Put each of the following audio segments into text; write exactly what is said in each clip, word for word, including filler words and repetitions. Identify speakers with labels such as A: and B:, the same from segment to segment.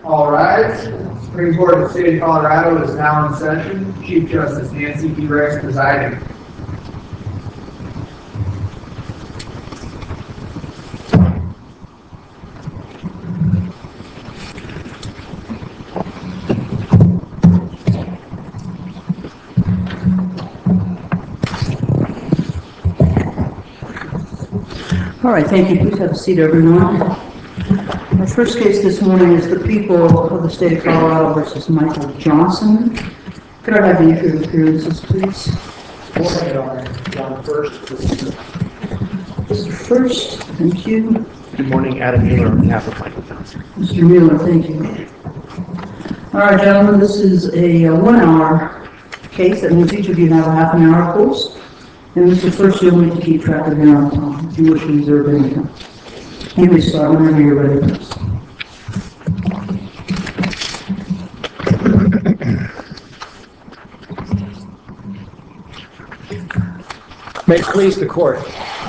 A: All rise. Supreme Court of the State of Colorado is now in session. Chief Justice Nancy P. Rex presiding.
B: All right, thank you. Please have a seat, everyone. Our first case this morning is the people of the state of Colorado versus Michael Johnson. Could I have the issue of appearances, please?
C: Morning, Your Honor. John First, please.
B: Mister First, thank you.
D: Good morning, Adam Mueller on behalf of Michael Johnson.
B: Mister Mueller, thank you. All right, gentlemen, this is a uh, one-hour case. That means each of you have a half an hour, of course. And Mister First, you'll need to keep track of your own time if you wish to reserve any time. You may start whenever you're ready, please.
C: May it please the court.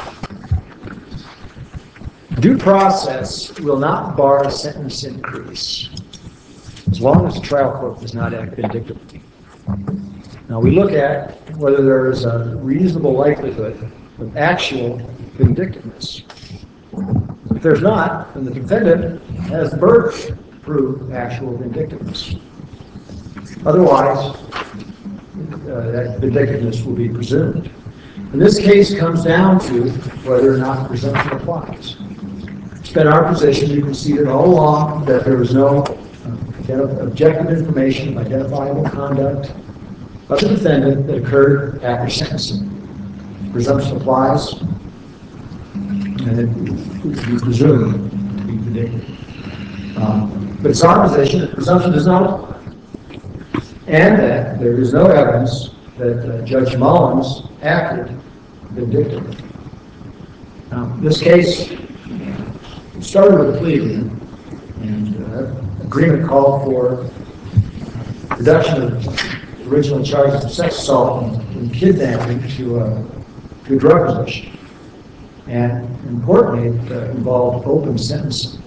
C: Due process will not bar a sentence increase as long as the trial court does not act vindictively. Now we look at whether there is a reasonable likelihood of actual vindictiveness. If there's not, then the defendant has the burden to prove actual vindictiveness. Otherwise, uh, that vindictiveness will be presumed. And this case comes down to whether or not the presumption applies. It's been our position, you can see it all along, that there was no uh, objective information, identifiable conduct of the defendant that occurred after sentencing. Presumption applies, and it would be presumed to be vindictive. Um, but it's our position that presumption does not apply, and that there is no evidence that uh, Judge Mullins acted vindictively. Now, this case started with a plea agreement, and uh, agreement called for reduction of original charges of sex assault and, and kidnapping to, uh, to a drug possession. And importantly, it uh, involved open sentencing.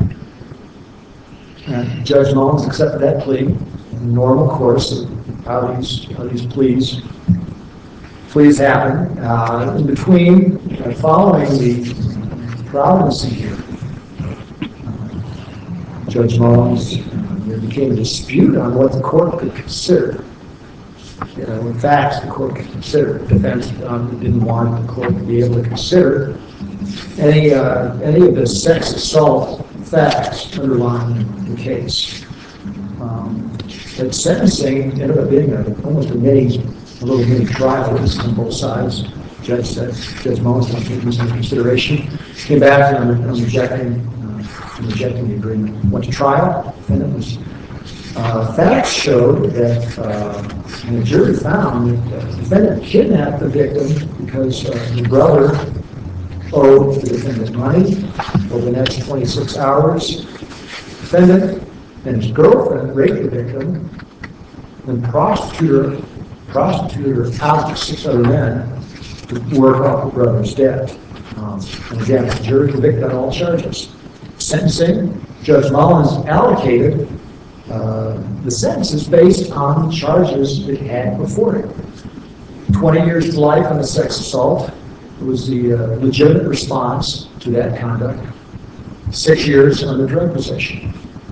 C: Uh, Judge Mullins accepted that plea in the normal course of how these, how these pleas, pleas happen. Uh, in between, uh, following the province hearing, uh, Judge Mullins, uh, there became a dispute on what the court could consider. You know, in fact, the court could consider. The defense um, didn't want the court to be able to consider any uh, any of the sex assault facts underlying the case. Um, but sentencing ended up being a, almost a mini, a little mini trial on both sides. Judge said, Judge Mullins wants to take this into consideration. Came back and I'm, I'm rejecting, uh, rejecting the agreement. Went to trial, and it was uh, facts showed that, uh, and the jury found that the defendant kidnapped the victim because uh, the brother owed the defendant money over the next twenty-six hours. The defendant and his girlfriend raped the victim and prostituted her, prostituted her out to six other men to work off the brother's debt. Um, and again, the jury convicted on all charges. Sentencing, Judge Mullins allocated uh, the sentences based on the charges it had before him. twenty years to life on a sex assault was the uh, legitimate response to that conduct. Six years on the drug possession.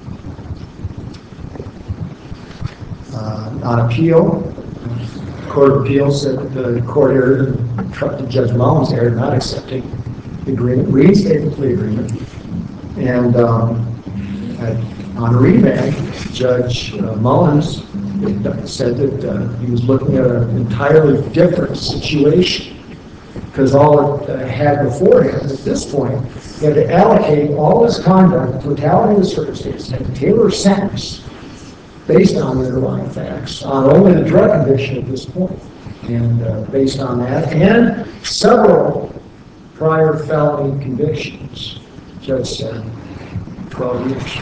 C: Uh, on appeal, the Court of Appeals said that the court erred, and Judge Mullins erred, not accepting the agreement, reinstated the plea agreement, and um, at, on remand, Judge uh, Mullins said that uh, he was looking at an entirely different situation, because all it uh, had before him at this point, he had to allocate all his conduct, totality of the circumstances, had to tailor a sentence based on the underlying facts, on only the drug conviction at this point. And uh, based on that, and several prior felony convictions, the judge said twelve years.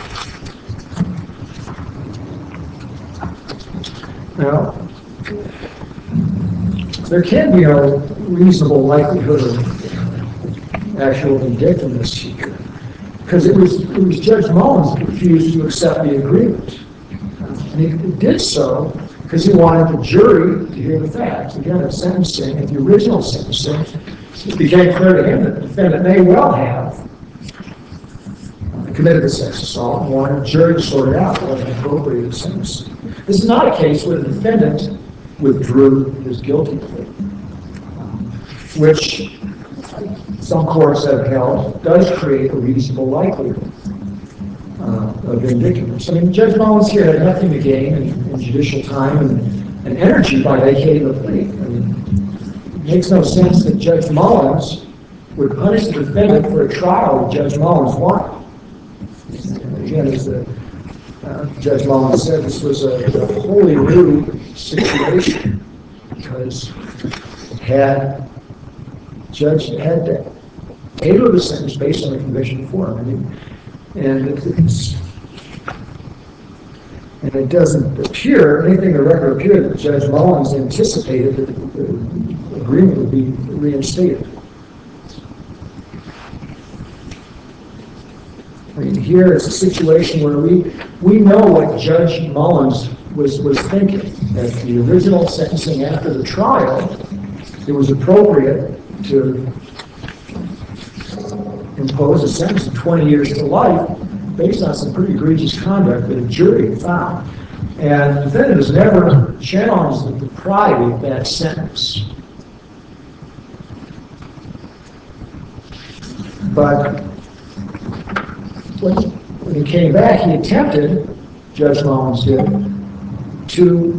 C: Now, there can be no reasonable likelihood of actual vindictiveness here, because it was, it was Judge Mullins that refused to accept the agreement. And he did so because he wanted the jury to hear the facts. Again, at sentencing, at the original sentencing, it became clear to him that the defendant may well have committed a sex assault and wanted the jury to sort it out what an appropriate sentence. This is not a case where the defendant withdrew his guilty plea, which some courts have held does create a reasonable likelihood uh, of vindictiveness. I mean, Judge Mullins here had nothing to gain in, in judicial time and, and energy by vacating the plea. I mean, it makes no sense that Judge Mullins would punish the defendant for a trial that Judge Mullins wanted. Again, as the, uh, Judge Mullins said, this was a, a wholly new situation because had Judge had to tailor the sentence based on the conviction form. I mean, and it's, and it doesn't appear, anything in the record appear that Judge Mullins anticipated that the agreement would be reinstated. I mean, here it's a situation where we we know what Judge Mullins was, was thinking. At the original sentencing after the trial, it was appropriate to impose a sentence of twenty years to life based on some pretty egregious conduct that a jury found. And the defendant has never challenged the propriety of that sentence. But when, when he came back, he attempted, Judge Mullins did, to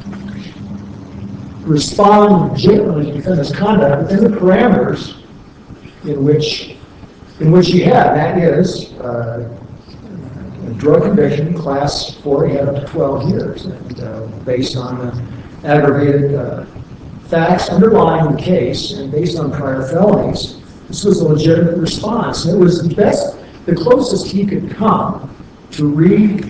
C: respond legitimately to the defendant's conduct within the parameters in which in which he had. That is, uh, a drug conviction, class four, he had up to twelve years. And uh, based on the aggravated uh, facts underlying the case and based on prior felonies, this was a legitimate response. And it was the best, the closest he could come to re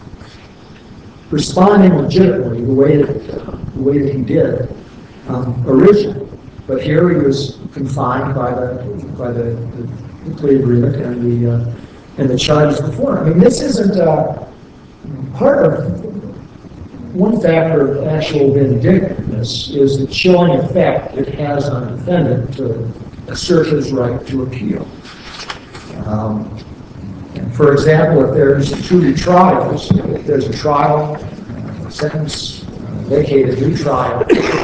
C: responding legitimately the way that, the way that he did um, originally. But here he was confined by the by the, the, the plea agreement and the uh, and the charges before him. I mean, this isn't uh, part of one factor of actual vindictiveness is the chilling effect it has on a defendant to assert his right to appeal. Um, For example, if there's two retrials, if there's a trial, a sentence, uh, vacated, new trial,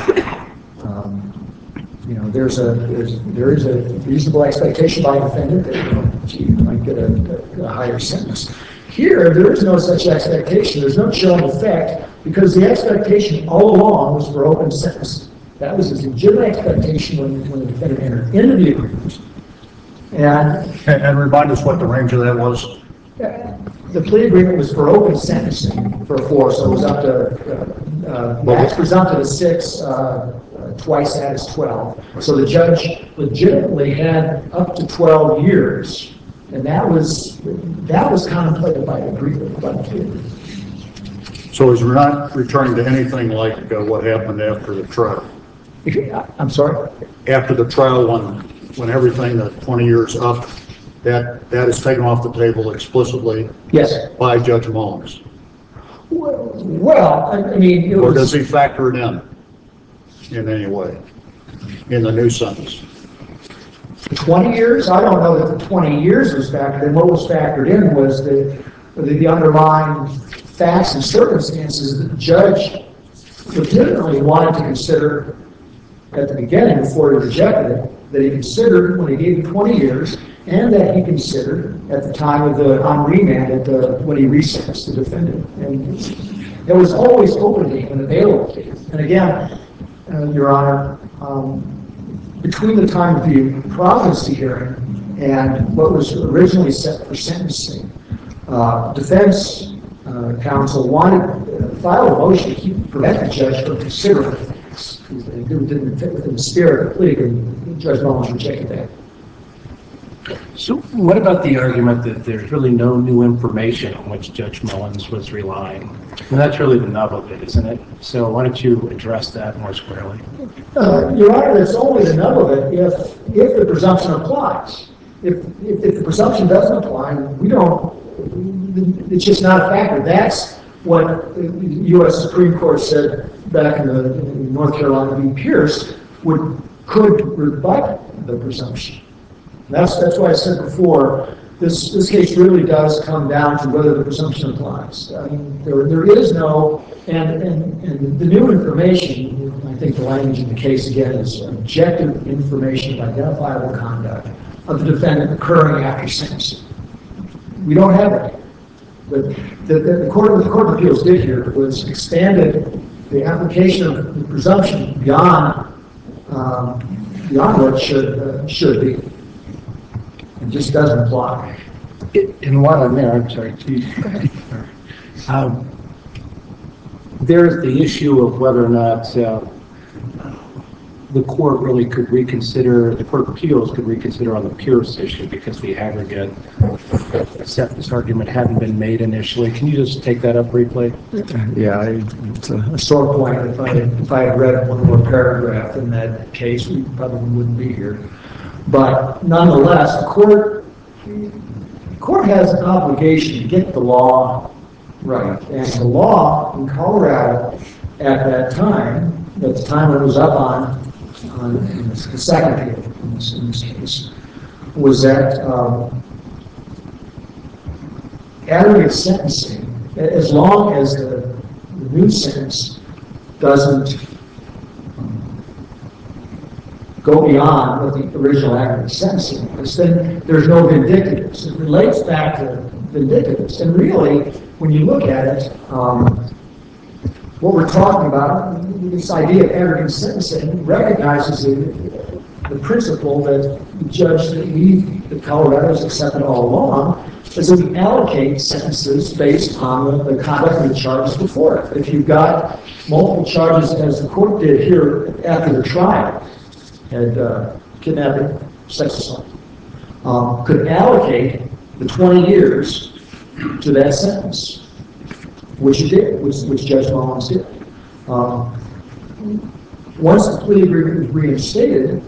C: um, you know, there's a there's there is a reasonable expectation by a defendant that, you know, gee, you might get a, a, a higher sentence. Here, there is no such expectation. There's no chilling effect because the expectation all along was for open sentencing. That was his legitimate expectation when, when the defendant entered into the agreement. And,
E: and, and remind us what the range of that was.
C: The plea agreement was for open sentencing for four, so it was up to, uh, uh, max presumptive is six, uh, uh, twice that is twelve. So the judge legitimately had up to twelve years, and that was, that was contemplated by the agreement, by the plea agreement.
E: So is we're not returning to anything like uh, what happened after the trial?
C: I'm sorry?
E: After the trial, when, when everything, the twenty years up, That that is taken off the table explicitly.
C: Yes.
E: By Judge Mullins.
C: Well, well I, I mean, it
E: or
C: was,
E: does he factor it in in any way in the new sentence?
C: twenty years? I don't know that the twenty years was factored in. What was factored in was the the, the underlying facts and circumstances that the judge legitimately wanted to consider at the beginning before he rejected it, that he considered when he gave him twenty years. And that he considered at the time of the on remand at the when he resentenced the defendant, and it was always open to him and available to him. And again, uh, Your Honor, um, between the time of the province hearing and what was originally set for sentencing, uh, defense uh, counsel wanted uh, filed a motion to keep, prevent the judge from considering things. It didn't fit within the spirit of the plea agreement. Judge Mullins rejected that.
F: So what about the argument that there's really no new information on which Judge Mullins was relying? And that's really the nub of it, isn't it? So why don't you address that more squarely?
C: Uh, Your Honor, that's only the nub of it if, if the presumption applies. if, if, if the presumption doesn't apply, we don't, it's just not a factor. That's what the U S Supreme Court said back in the in North Carolina v. Pierce would, could rebut the presumption. That's, that's why I said before, this, this case really does come down to whether the presumption applies. I mean, there, there is no, and, and, and the new information, I think the language in the case again is objective information of identifiable conduct of the defendant occurring after sentencing. We don't have it. But the, the, the, court, the Court of Appeals did here was expanded the application of the presumption beyond um, beyond what should uh, should be. It just doesn't apply.
F: And while I'm there, I'm sorry. Please. Go ahead. Um, there's the issue of whether or not uh, the court really could reconsider, the Court of Appeals could reconsider on the Pierce issue because the aggregate sentence argument hadn't been made initially. Can you just take that up briefly?
C: Yeah, I, it's a, a sore point. If I, if I had read one more paragraph in that case, we probably wouldn't be here. But nonetheless, the court, the court has an obligation to get the law right. And the law in Colorado at that time, at the time it was up on, on in this, the second appeal in this, in this case, was that um, aggregate sentencing, as long as the, the new sentence doesn't um, go beyond what the original aggregate sentencing is, then there's no vindictiveness. It relates back to vindictiveness. And really, when you look at it, um, what we're talking about, this idea of aggregate sentencing recognizes the, the principle that the judge that we, the Colorado, has accepted all along, is that we allocate sentences based on the, the conduct of the charges before it. If you've got multiple charges, as the court did here after the trial, had uh, kidnapping, sex assault, um, could allocate the twenty years to that sentence, which it did, which, which Judge Mullins did. Um, once the plea agreement was reinstated,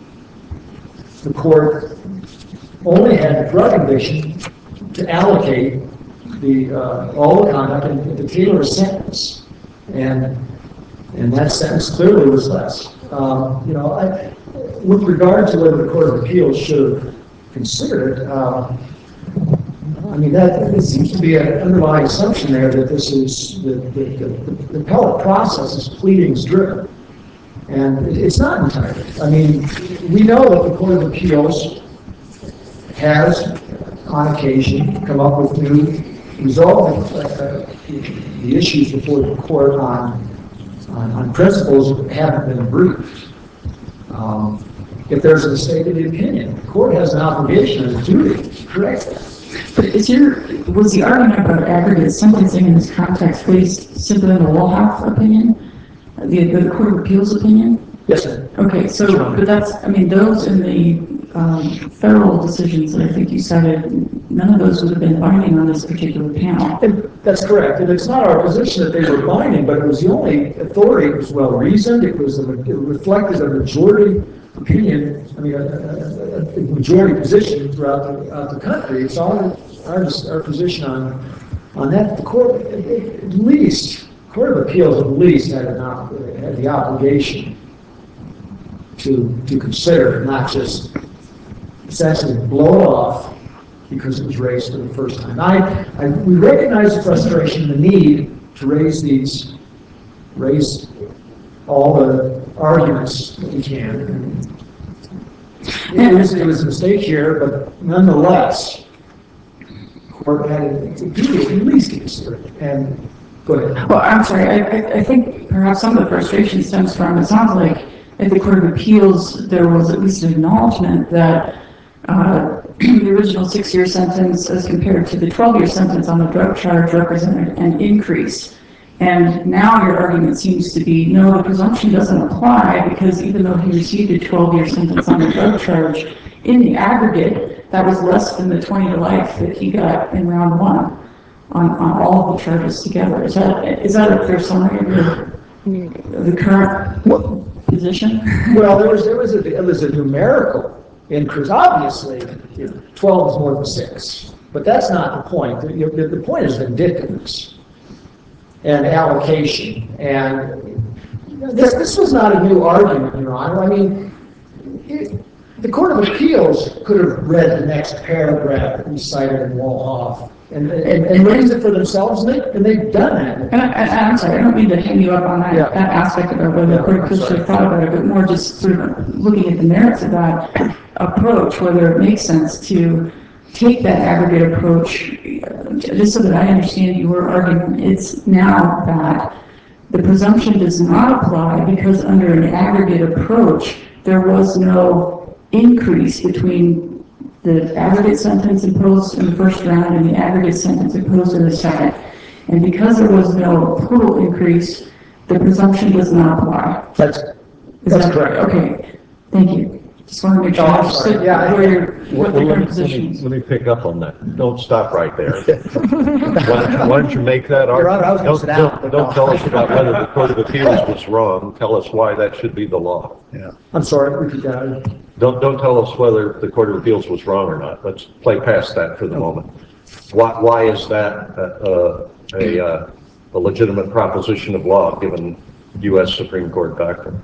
C: the court only had the drug conviction to allocate the uh, all the conduct and to tailor a sentence, and and that sentence clearly was less. Um, you know, I, with regard to whether the Court of Appeals should have considered it, uh, I mean, that it seems to be an underlying assumption there that this is that the, the, the appellate process is pleadings driven, and it's not entirely. I mean, we know that the Court of Appeals has, on occasion, come up with new resolve uh, the issues before the court on on, on principles that haven't been briefed. Um, if there's a mistake in the opinion, the court has an obligation and a duty to correct that.
B: But is your, was the argument about aggregate sentencing in this context based simply on the Walhoff opinion? The, the Court of Appeals opinion?
C: Yes, sir.
B: Okay, so, but that's, I mean, those in the um, federal decisions that I think you cited, none of those would have been binding on this particular panel.
C: And that's correct. And it's not our position that they were binding, but it was the only authority. It was well reasoned. It was a, it reflected a majority opinion, I mean, a, a, a majority position throughout the, throughout the country. It's our, our, our position on, on that. The court, at, at least, Court of Appeals at least had, an, had the obligation to, to consider, not just essentially blow it off because it was raised for the first time. I, I, we recognize the frustration, the need to raise these, raise all the arguments that we can. It was, it was a mistake here, but nonetheless, the court had a duty at least to consider it. And go ahead.
B: Well, I'm sorry, I, I, I think perhaps some of the frustration stems from, it sounds like at the Court of Appeals, there was at least an acknowledgement that uh, the original six-year sentence as compared to the twelve-year sentence on the drug charge represented an increase. And now your argument seems to be, no, the presumption doesn't apply because even though he received a twelve-year sentence on the drug charge, in the aggregate, that was less than the twenty to life that he got in round one on, on all of the charges together. Is that, is that a fair summary of the, of the current position?
C: Well, there was, there was a, it was a numerical increase. Obviously, you know, twelve is more than six, but that's not the point. The, the, the point is vindictiveness and allocation. And this, this was not a new argument, Your Honor. I mean, it, the Court of Appeals could have read the next paragraph that we cited in Walhoff and, and, and raised it for themselves, and, they, and they've done that.
B: And I, I, I'm sorry, I don't mean to hang you up on that,
C: Yeah.
B: that aspect of it, whether
C: Yeah,
B: the court
C: I'm
B: could
C: sorry.
B: have thought about it, but more just sort of looking at the merits of that approach, whether it makes sense to take that aggregate approach, uh, just so that I understand your argument. It's now that the presumption does not apply because under an aggregate approach, there was no increase between the aggregate sentence imposed in the first round and the aggregate sentence imposed in the second. And because there was no total increase, the presumption does not apply.
C: That's,
B: Is
C: that's
B: that
C: correct.
B: Okay, thank you. Just want to make sure
C: Oh,
B: I
C: I'm sorry.
B: understood
C: Yeah, I-
B: where your,
G: Well,
B: what the
G: let me,
B: current
G: let
B: position
G: me,
B: is.
G: let me pick up on that. Don't stop right there. Why don't, why don't you make that
C: Your Honor, I was
G: argument?
C: gonna
G: Don't,
C: sit down, but
G: don't, don't
C: no.
G: tell us about whether the Court of Appeals was wrong. Tell us why that should be the law.
E: Yeah.
C: I'm sorry, repeat that.
G: Don't, don't tell us whether the Court of Appeals was wrong or not. Let's play past that for the moment. Why, why is that uh, a, uh, a legitimate proposition of law given U S Supreme Court doctrine?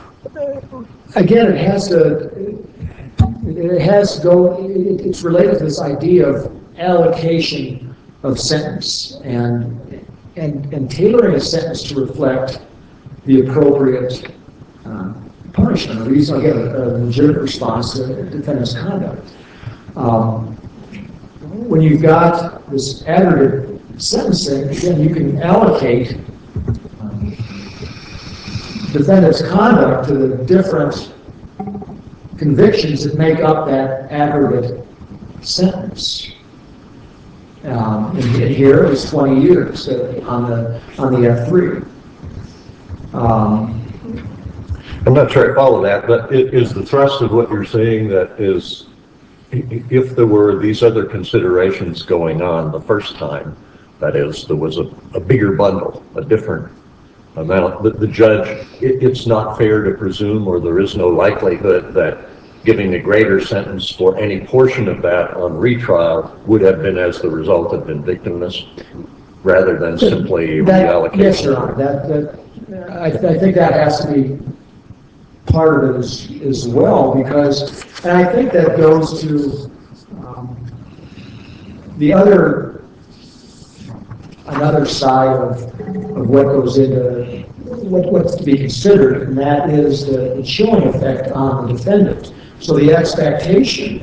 C: Again, it has to, it has to go, it- it's related to this idea of allocation of sentence and, and, and tailoring a sentence to reflect the appropriate uh, punishment, or reason, again, a legitimate response to the defendant's conduct. Um, When you've got this aggregate sentencing, again, you can allocate um, defendant's conduct to the different convictions that make up that aggregate sentence. Um, and he- here it was twenty years uh, on the on the F three. Um,
G: I'm not sure I follow that, but i- is the thrust of what you're saying that is, i- if there were these other considerations going on the first time, that is, there was a, a bigger bundle, a different amount, the, the judge, it, it's not fair to presume, or there is no likelihood that giving a greater sentence for any portion of that on retrial would have been as the result of vindictiveness, rather than simply
C: That-
G: reallocation?
C: Yes, Your Honor, that, that, I, I think that has to be part of it as, as well, because, and I think that goes to um, the other, another side of, of what goes into, what, what's to be considered, and that is the, the chilling effect on the defendant. So the expectation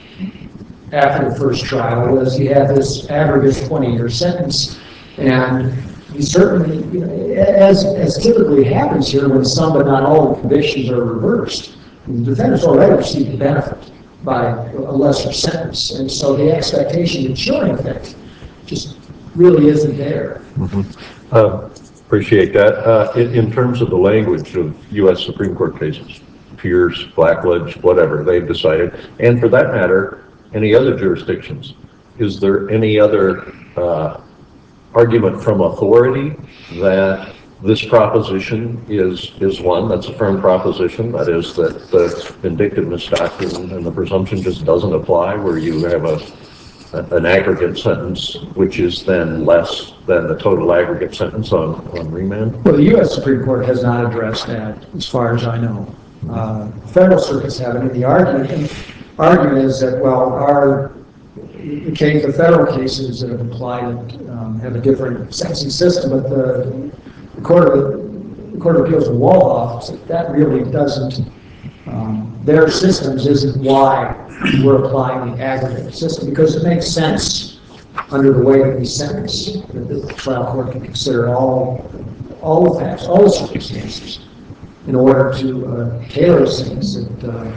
C: after the first trial was he had this aggregate twenty-year sentence, and he certainly, you know, as, as typically happens here when some but not all the convictions are reversed, the defendant's already received the benefit by a lesser sentence, and so the expectation, the chilling effect, just really isn't there.
G: Uh, Appreciate that. Uh, in, in terms of the language of U S Supreme Court cases, Pierce, Blackledge, whatever, they've decided, and for that matter, any other jurisdictions, is there any other uh, argument from authority that this proposition is is one that's a firm proposition, that is that the vindictiveness doctrine and the presumption just doesn't apply, where you have a an aggregate sentence which is then less than the total aggregate sentence on, on remand?
C: Well, the U S Supreme Court has not addressed that, as far as I know. Uh, Federal circuits haven't, and the argument, and argument is that, well, our, the case, the federal cases that have applied um, have a different sentencing system, but the, the Court of, the Court of Appeals in Walhoff said that really doesn't, um, their systems isn't why we're applying the aggregate system, because it makes sense under the way that we sentence, that the trial court can consider all, all the facts, all the circumstances, in order to uh, tailor a sentence that uh,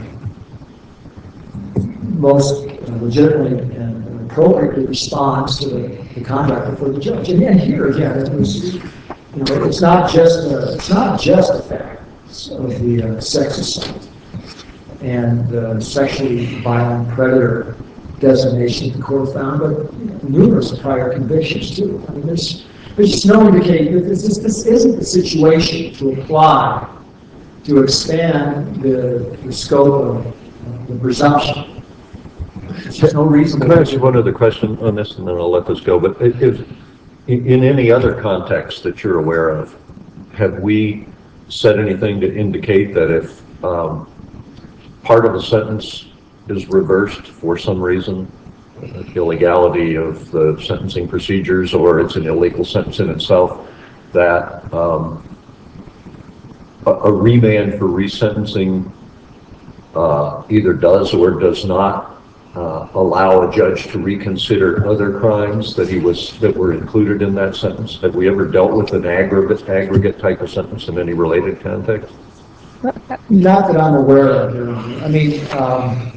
C: most uh, legitimately and appropriately responds to the, the conduct before the judge. And then here again, it was, you know, it's not just a, it's not just the facts of the uh, sex assault and uh, sexually violent predator designation the court found, but numerous prior convictions too. I mean, there's there's just no indication that this, this, this isn't the situation to apply to expand the, the scope of
F: the presumption. There's no reason.
G: Can I ask you one other question on this, and then I'll let this go? But it is, in, in any other context that you're aware of, have we said anything to indicate that if um, part of a sentence is reversed for some reason, illegality of the sentencing procedures, or it's an illegal sentence in itself, that um, a, a remand for resentencing uh, either does or does not uh, allow a judge to reconsider other crimes that he was that were included in that sentence? Have we ever dealt with an aggregate aggregate type of sentence in any related context?
F: Not that I'm aware of, Your Honor. I mean, um,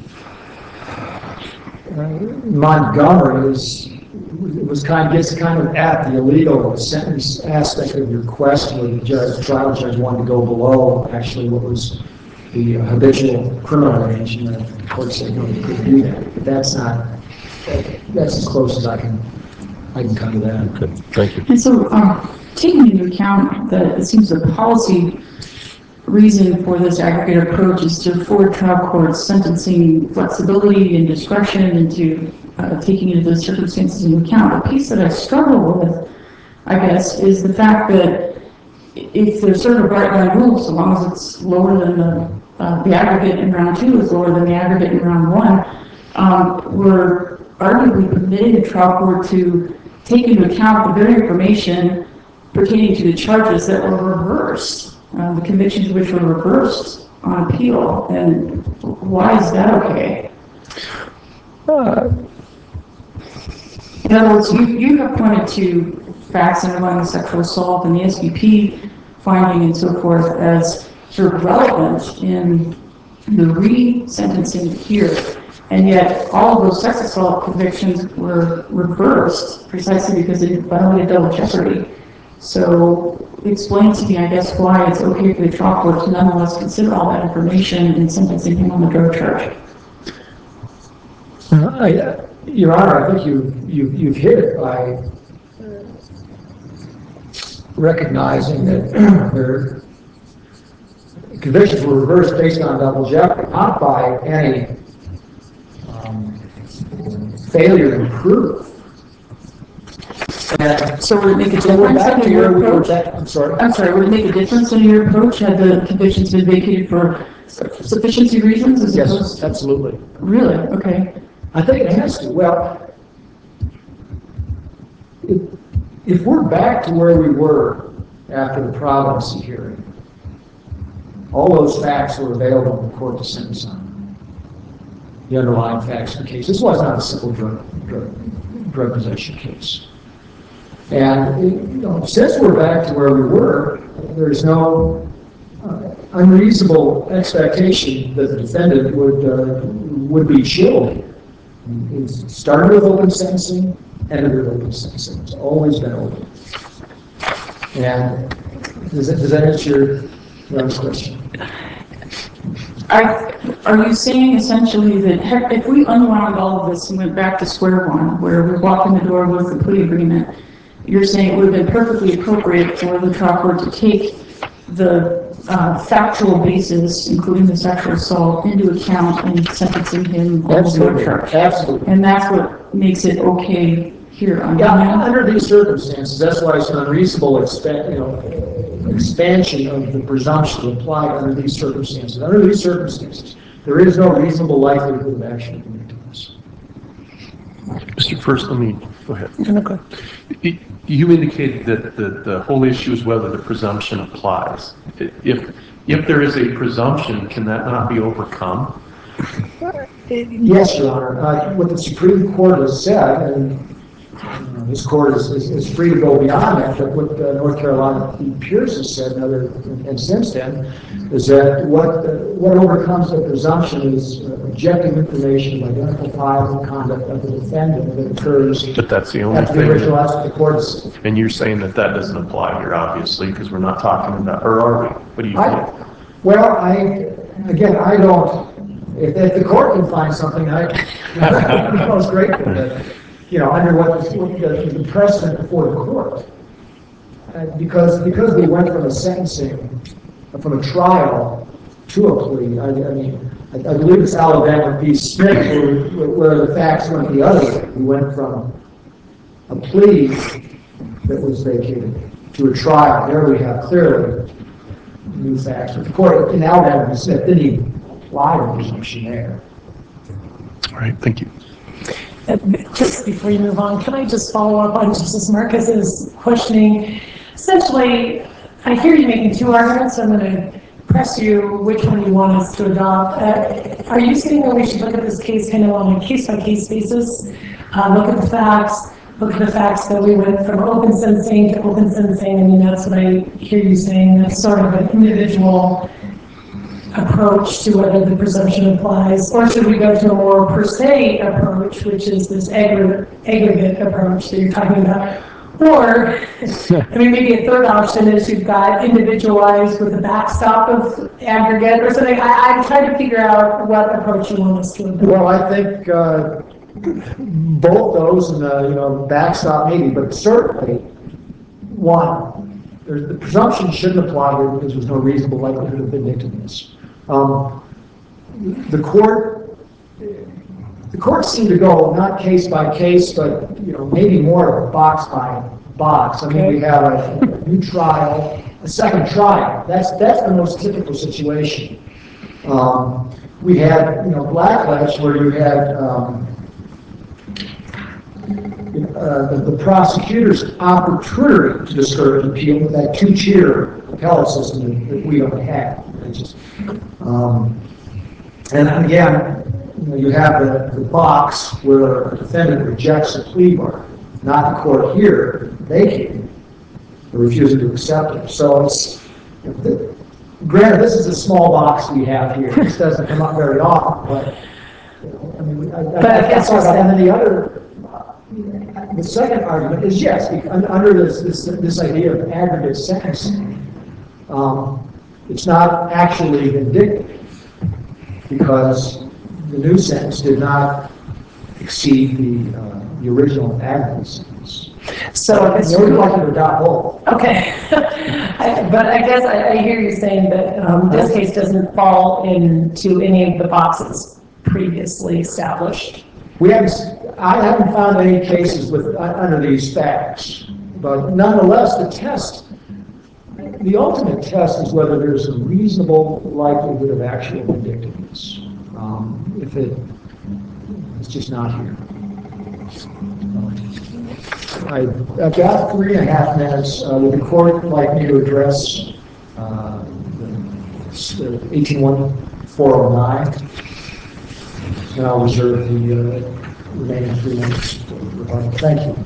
F: uh, Montgomery is, it was kind of, gets kind of at the illegal sentence aspect of your question, where the judge, trial judge wanted to go below actually what was the uh, habitual criminal range, and the court said, no, you couldn't do that. But that's not, that's as close as I can, I can come to that.
G: Okay, thank you.
B: And so, um, taking into account that it seems the policy reason for this aggregate approach is to afford trial courts sentencing flexibility and discretion into uh, taking into those circumstances into account. The piece that I struggle with, I guess, is the fact that if there's sort of bright line rules, so long as it's lower than the, uh, the aggregate in round two is lower than the aggregate in round one, um, we're arguably permitting the trial court to take into account the very information pertaining to the charges that were reversed, uh, the convictions which were reversed on appeal. And why is that okay? Uh, in other words, you, you have pointed to facts underlying the sexual assault and the S B P finding and so forth as sort of relevant in the re-sentencing here. And yet all of those sex assault convictions were reversed precisely because they violated double jeopardy. So explain to me, I guess, why it's okay for the trial court to nonetheless consider all that information in sentencing him on the drug charge.
F: Uh, I, uh, Your Honor, I think you, you, you've hit it by recognizing that their convictions were reversed based on double jeopardy, not by any um, failure to prove. And
B: so would it make a
F: so we're
B: difference
F: back
B: in
F: to
B: your
F: where we were
B: approach?
F: back, I'm sorry.
B: I'm sorry, would it make a difference in your approach had the convictions been vacated for sufficiency reasons as
F: Yes,
B: opposed?
F: absolutely.
B: Really? Okay.
F: I think it has to. Well, if, if we're back to where we were after the Providence hearing, all those facts were available in the court to sentence on. The underlying facts of the case. This was not a simple drug, drug, drug possession case. And you know, since we're back to where we were, there's no uh, unreasonable expectation that the defendant would uh, would be chilled. It started with open sentencing, ended with open sentencing. It's always been open. And does that, does that answer your question?
B: Are, are you saying essentially that heck, if we unwound all of this and went back to square one, where we walked in the door with the plea agreement, you're saying it would have been perfectly appropriate for the trial court to take the uh, factual basis, including the sexual assault, into account in sentencing him on the drug charge?
F: Absolutely.
B: And that's what makes it okay here. On
F: yeah, under these circumstances, that's why it's an unreasonable expa- you know, expansion of the presumption applied under these circumstances. Under these circumstances, there is no reasonable likelihood of action coming to us.
D: Mister First, let me go ahead. Okay. You indicated that the, the whole issue is whether the presumption applies. If if there is a presumption, can that not be overcome?
F: Yes, Your Honor. Uh, what the Supreme Court has said, and uh, this court is, is, is free to go beyond that, but what uh, North Carolina Pierce has said, and, other, and since then, is that what uh, what overcomes the presumption is uh, objective information of identifiable conduct of the defendant that occurs.
D: But that's the only
F: after the
D: thing.
F: original act of the court's.
D: And you're saying that that doesn't apply here, obviously, because we're not talking about, or are we? What do you
F: I,
D: think?
F: well, I again, I don't. If, if the court can find something, I I was grateful that, you know, under what, what the, the precedent before the court, uh, because because we went from a sentencing, from a trial to a plea. I, I mean,
C: I I believe it's Alabama v. Smith, where, where the facts went the other way. We went from a plea that was vacated to a trial. There we have clearly new facts. But the court in Alabama v. Smith didn't even apply the presumption there.
D: All right, thank you.
H: Uh, Just before you move on, can I just follow up on Justice Marcus's questioning? Essentially, I hear you making two arguments. I'm going to press you which one you want us to adopt. Uh, are you saying that we should look at this case kind of on a case-by-case basis? Uh, look at the facts, look at the facts that we went from open sentencing to open sentencing. I mean, that's what I hear you saying. That's sort of an individual approach to whether the presumption applies, or should we go to a more per se approach, which is this aggregate, aggregate approach that you're talking about? Or, I mean, maybe a third option is you've got individualized with a backstop of aggregate or something. I, I'm trying to figure out what approach you want us to adopt.
C: Well, I think uh, both those and, uh, you know, backstop maybe, but certainly one, there's, the presumption shouldn't apply here because there's no reasonable likelihood of vindictiveness. Um, the court, the courts seem to go not case by case, but, you know, maybe more of a box by box. I mean, we have a, a new trial, a second trial. That's that's the most typical situation. Um, we had, you know, Blackledge where you had um, uh, the, the prosecutor's opportunity to discourage appeal with that two-tier appellate system that we don't have. It's just, um, and again, you know, you have the, the box where a defendant rejects a plea bargain, not the court here vacating or refusing to accept it. So it's, the, granted, this is a small box we have here. This doesn't come up very often, but you know, I mean, I,
H: But
C: I,
H: I guess
C: I, and then the other, uh, the second argument is yes, under this this, this idea of aggregate sentencing, um, it's not actually vindictive because the new sentence did not exceed the uh, the original aggregate sentence.
H: So I guess
C: you would like to adopt both.
H: Okay, I, but I guess I, I hear you saying that um, this case doesn't fall into any of the boxes previously established.
C: We haven't, I haven't found any cases with, uh, under these facts, but nonetheless, the test, the ultimate test is whether there's a reasonable likelihood of actual vindictiveness. Um, if it, it's just not here. I, I've got three and a half minutes. Uh, would the court like me to address uh, the eighteen one four oh nine? And I'll reserve the uh, remaining three minutes for rebuttal. Thank you.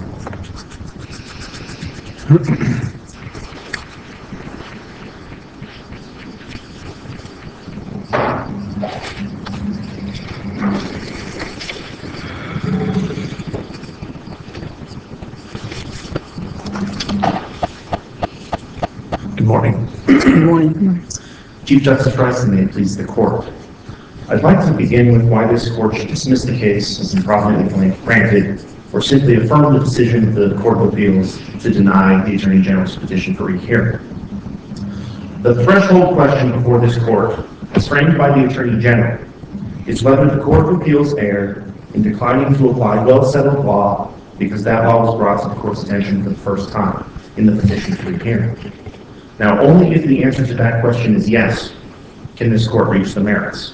I: Good morning.
B: Good morning.
I: Chief Justice Rice, and may it please the court. I'd like to begin with why this court should dismiss the case as improperly granted, or simply affirm the decision of the Court of Appeals to deny the Attorney General's petition for rehearing. The threshold question before this court, as framed by the Attorney General, is whether the Court of Appeals erred in declining to apply well-settled law because that law was brought to the court's attention for the first time in the petition for rehearing. Now, only if the answer to that question is yes, can this court reach the merits.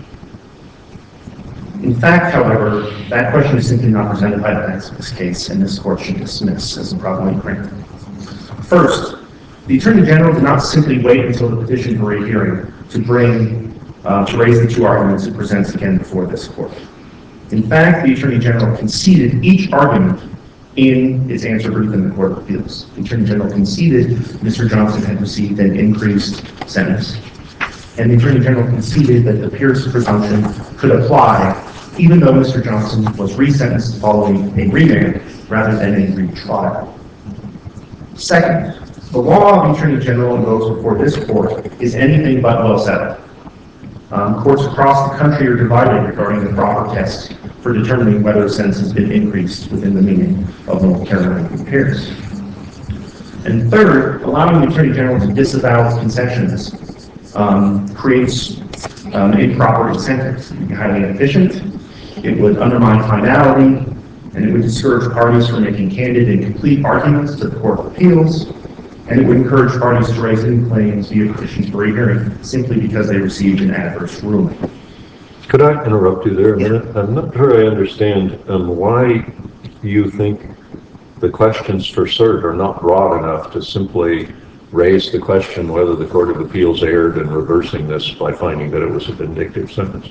I: In fact, however, that question is simply not presented by the facts of this case, and this court should dismiss as improperly granted. First, the Attorney General did not simply wait until the petition for rehearing to bring, uh, to raise the two arguments it presents again before this court. In fact, the Attorney General conceded each argument in its answer brief in the Court of Appeals. The Attorney General conceded Mister Johnson had received an increased sentence, and the Attorney General conceded that the Pierce presumption could apply even though Mister Johnson was resentenced following a remand rather than a retrial. Second, the law of the Attorney General and those before this court is anything but well settled. Um, courts across the country are divided regarding the proper test for determining whether a sentence has been increased within the meaning of North Carolina v. Pierce. And third, allowing the Attorney General to disavow his concessions um, creates um, improper incentives. It would be highly inefficient, it would undermine finality, and it would discourage parties from making candid and complete arguments to the Court of Appeals, and it would encourage parties to raise any claims via petitions for rehearing simply because they received an adverse ruling.
G: Could I interrupt you there a minute? I'm not sure I understand um, why you think the questions for cert are not broad enough to simply raise the question whether the Court of Appeals erred in reversing this by finding that it was a vindictive sentence.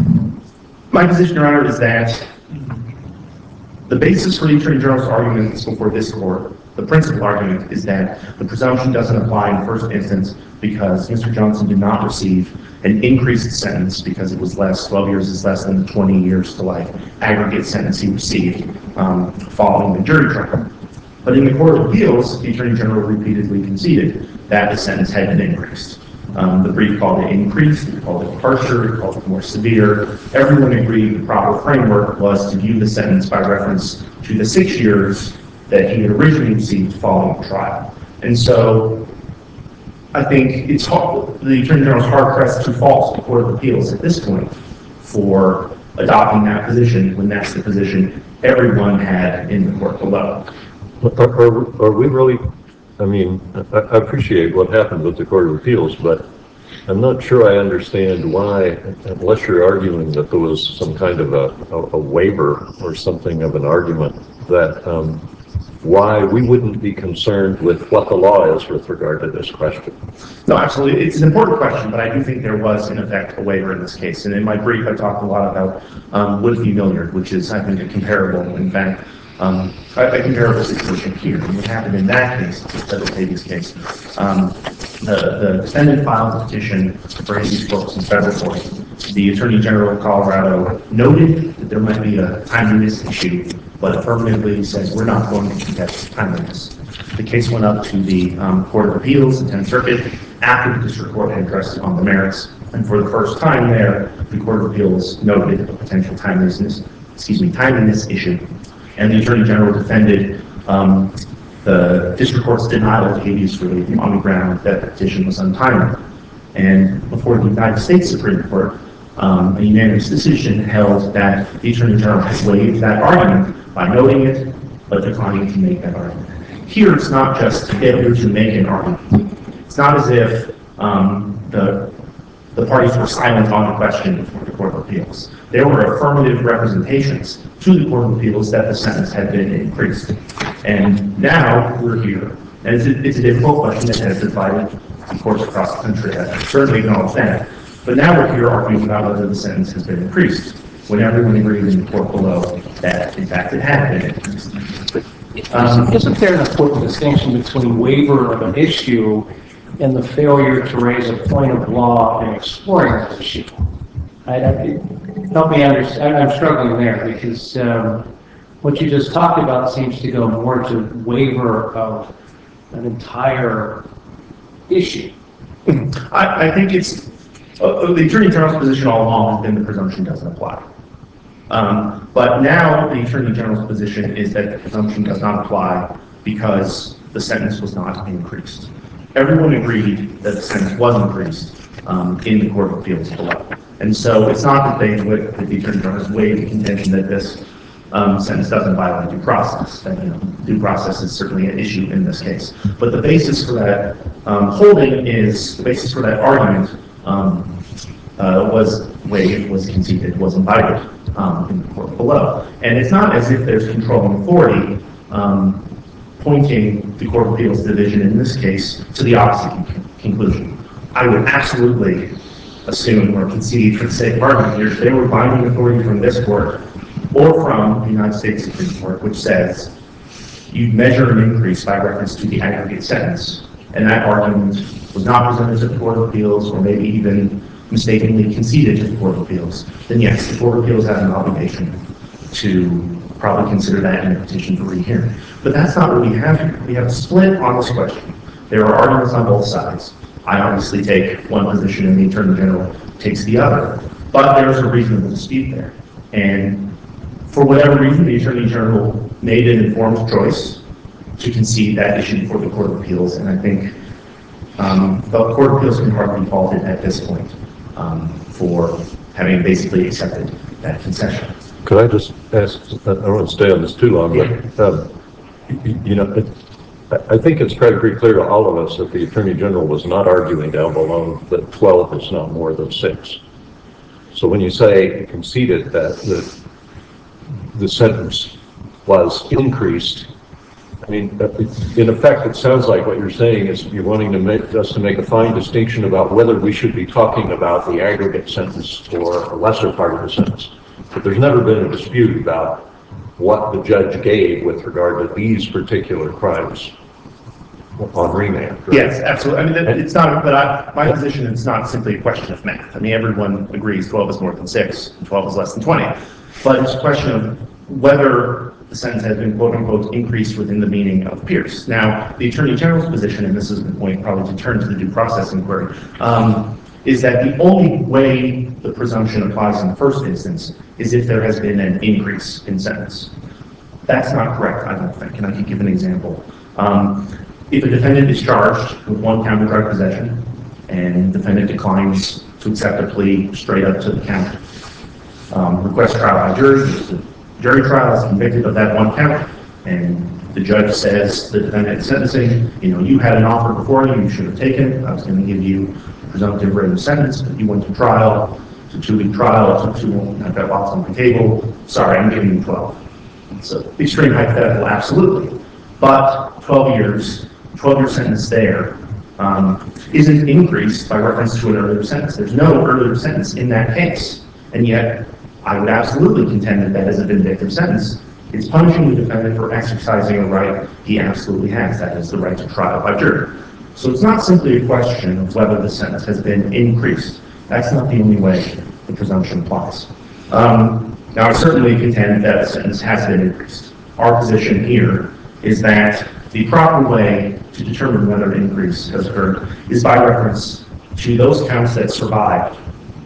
I: My position, Your Honor, is that the basis for the Attorney General's arguments before this Court, the principal argument, is that the presumption doesn't apply in the first instance because Mister Johnson did not receive an increased sentence because it was less, twelve years is less than the twenty years to life aggregate sentence he received um, following the jury trial. But in the Court of Appeals, the Attorney General repeatedly conceded that the sentence had been increased. Um, the brief called it increased, it called it harsher, it called it more severe. Everyone agreed the proper framework was to view the sentence by reference to the six years that he had originally received following the trial. And so I think it's hard, the Attorney General is hard pressed to fault the Court of Appeals at this point for adopting that position when that's the position everyone had in the court below.
G: Are, are, are we really, I mean, I, I appreciate what happened with the Court of Appeals, but I'm not sure I understand why, unless you're arguing that there was some kind of a, a, a waiver or something of an argument, that um, why we wouldn't be concerned with what the law is with regard to this question.
I: No, absolutely. It's an important question, but I do think there was, in effect, a waiver in this case. And in my brief, I talked a lot about um, Wood v. Milliard, which is, I think, a comparable, in fact, um, a, a comparable situation here. And what happened in that case, the federal habeas case, um, the, the defendant filed a petition for habeas corpus in federal court. The Attorney General of Colorado noted that there might be a timeliness issue, but affirmatively said, we're not going to contest timeliness. The case went up to the um, Court of Appeals, the tenth Circuit, after the district court had addressed on the merits. And for the first time there, the Court of Appeals noted a potential timeliness, excuse me, timeliness issue. And the Attorney General defended um, the district court's denial of habeas relief on the ground that the petition was untimely. And before the United States Supreme Court, um, a unanimous decision held that the Attorney General has waived that argument by noting it, but declining to make that argument. Here, it's not just failure to make an argument. It's not as if um, the, the parties were silent on the question before the Court of Appeals. There were affirmative representations to the Court of Appeals that the sentence had been increased. And now we're here. And it's a, it's a difficult question that has divided the courts across the country. I certainly acknowledge that. But now we're here arguing about whether the sentence has been increased, when everyone agreed in the court below that, in fact, it had been increased.
F: Um, Isn't there an important distinction between waiver of an issue and the failure to raise a point of law in exploring that issue? I, I, help me understand. I'm struggling there because um, what you just talked about seems to go more to waiver of an entire issue.
I: I, I think it's uh, the Attorney General's position all along has been the presumption doesn't apply. Um, but now the Attorney General's position is that the presumption does not apply because the sentence was not increased. Everyone agreed that the sentence was increased um, in the Court of Appeals below. And so it's not that they would, that the Attorney General has waived the contention that this um, sentence doesn't violate due process. That, you know, due process is certainly an issue in this case. But the basis for that um, holding is, the basis for that argument um, uh, was waived, was conceded, was invited. Um, in the court below. And it's not as if there's controlling authority um, pointing the Court of Appeals division in this case to the opposite con conclusion. I would absolutely assume or concede for the sake of argument here that they were binding authority from this court or from the United States Supreme Court, which says you measure an increase by reference to the aggregate sentence. And that argument was not presented to the Court of Appeals or maybe even mistakenly conceded to the Court of Appeals, then yes, the Court of Appeals has an obligation to probably consider that in a petition for rehearing. But that's not what we have here. We have a split on this question. There are arguments on both sides. I obviously take one position and the Attorney General takes the other. But there's a reasonable dispute there. And for whatever reason, the Attorney General made an informed choice to concede that issue before the Court of Appeals. And I think um, the Court of Appeals can hardly be faulted at this point. Um, for having basically accepted that concession.
G: Could I just ask, I don't want to stay on this too long, but, um, y- you know, it- I I think it's pretty clear to all of us that the Attorney General was not arguing down below that twelve is not more than six. So when you say conceded that the, the sentence was increased, I mean, in effect, it sounds like what you're saying is you're wanting to make us to make a fine distinction about whether we should be talking about the aggregate sentence or a lesser part of the sentence. But there's never been a dispute about what the judge gave with regard to these particular crimes on remand. Right?
I: Yes, absolutely. I mean, it- it's not, but I, my position is not simply a question of math. I mean, everyone agrees twelve is more than six, and twelve is less than twenty. But it's a question of whether the sentence has been quote unquote increased within the meaning of Pierce. Now, the Attorney General's position, and this is the point probably to turn to the due process inquiry, um, is that the only way the presumption applies in the first instance is if there has been an increase in sentence. That's not correct, I don't think, and I can give an example. Um, if a defendant is charged with one count of drug possession and the defendant declines to accept a plea straight up to the count, um, requests trial by jury, the jury trial is convicted of that one count, and the judge says to the defendant sentencing, you know, you had an offer before you, you should have taken it. I was going to give you presumptive written sentence, but you went to trial, it's a two-week trial, took too long, I've got lots on my table, sorry, I'm giving you twelve. So extreme hypothetical, absolutely. But twelve years, twelve-year sentence there um, isn't increased by reference to an earlier sentence. There's no earlier sentence in that case. And yet, I would absolutely contend that that is a vindictive sentence. It's punishing the defendant for exercising a right he absolutely has. That is the right to trial by jury. So it's not simply a question of whether the sentence has been increased. That's not the only way the presumption applies. Um, now, I certainly contend that the sentence has been increased. Our position here is that the proper way to determine whether an increase has occurred is by reference to those counts that survived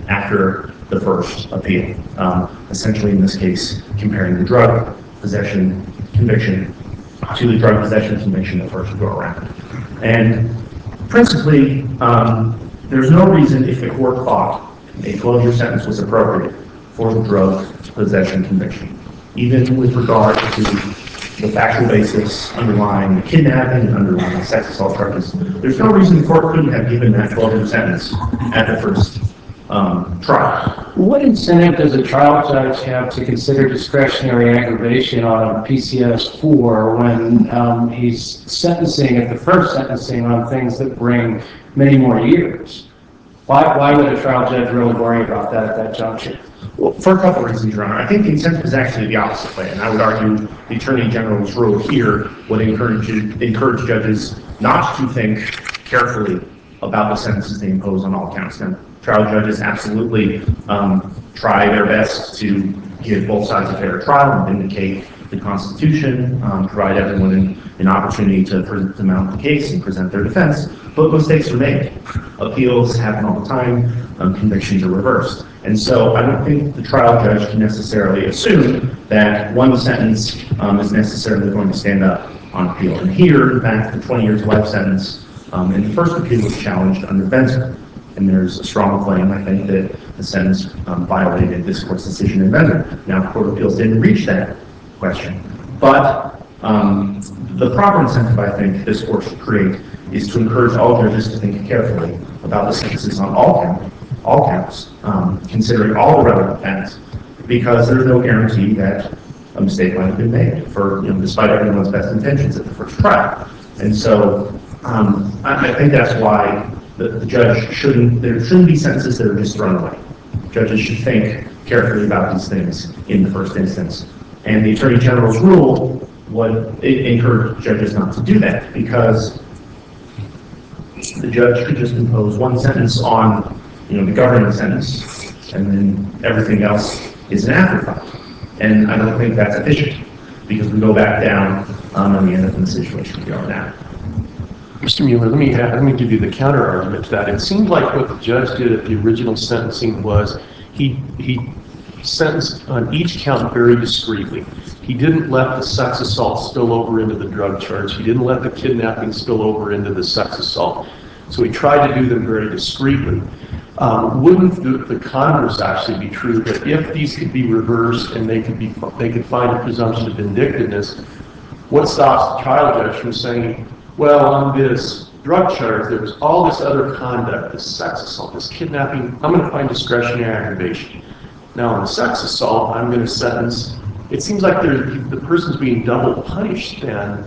I: after the first appeal. Um, essentially, in this case, comparing the drug possession conviction to the drug possession conviction the first go around. And principally, um, there's no reason if the court thought a twelve-year sentence was appropriate for the drug possession conviction, even with regard to the factual basis underlying the kidnapping and underlying the sex assault charges. There's no reason the court couldn't have given that twelve-year sentence at the first um, trial.
F: What incentive does a trial judge have to consider discretionary aggravation on P C S four when um, he's sentencing at the first sentencing on things that bring many more years? Why, why would a trial judge really worry about that at that juncture?
I: Well, for a couple of reasons, Your Honor. I think the incentive is actually the opposite way, and I would argue the Attorney General's rule here would encourage, encourage judges not to think carefully about the sentences they impose on all counts. Now, trial judges absolutely um, try their best to give both sides a fair trial and vindicate the Constitution, um, provide everyone an, an opportunity to, to mount the case and present their defense, but mistakes are made. Appeals happen all the time, um, convictions are reversed. And so I don't think the trial judge can necessarily assume that one sentence um, is necessarily going to stand up on appeal. And here, in fact, the twenty years life sentence um, in the first appeal was challenged under Benson. And there's a strong claim, I think, that the sentence um, violated this court's decision in Benson. Now, the Court of Appeals didn't reach that question. But um, the proper incentive, I think, this court should create is to encourage all judges to think carefully about the sentences on all counts, all counts, um, considering all the relevant facts, because there's no guarantee that a mistake might have been made, for, you know, despite everyone's best intentions at the first trial. And so um, I, I think that's why the, the judge shouldn't, there shouldn't be sentences that are just thrown away. Judges should think carefully about these things in the first instance. And the Attorney General's rule would encourage judges not to do that, because the judge could just impose one sentence on, you know, the governing sentence, and then everything else is an afterthought. And I don't think that's efficient, because we go back down um, and we end up in the situation we are now.
D: Mister Mueller, let me, let me give you the counter argument to that. It seemed like what the judge did at the original sentencing was he, he sentenced on each count very discreetly. He didn't let the sex assault spill over into the drug charge. He didn't let the kidnapping spill over into the sex assault. So he tried to do them very discreetly. Um, wouldn't the, the converse actually be true, that if these could be reversed and they could be, they could find a presumption of vindictiveness, what stops the trial judge from saying, well, on this drug charge, there was all this other conduct, this sex assault, this kidnapping, I'm going to find discretionary aggravation. Now, on the sex assault, I'm going to sentence, it seems like the person's being double punished then